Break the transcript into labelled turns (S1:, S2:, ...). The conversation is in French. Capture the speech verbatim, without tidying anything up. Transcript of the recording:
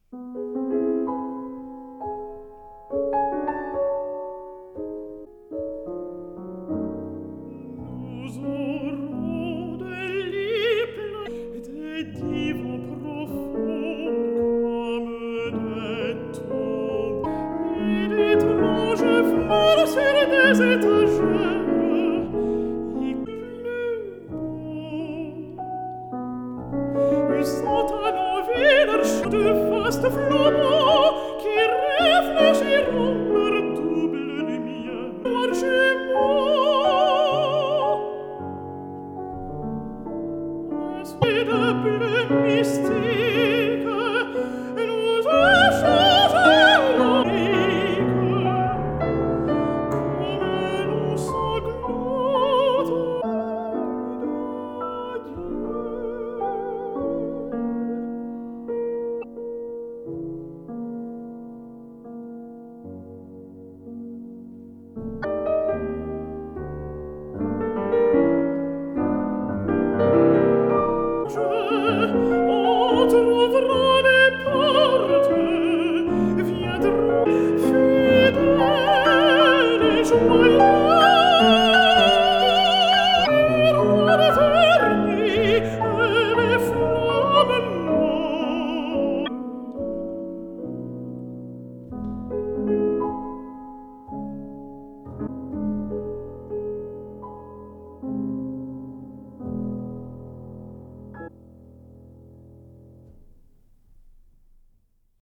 S1: Nous aurons des lits pleins, des divans profonds comme des tombes, et d'étranges fleurs sur des étagères, et plus beaux. Ils sont à l'envie d'un chant de vastes flamants.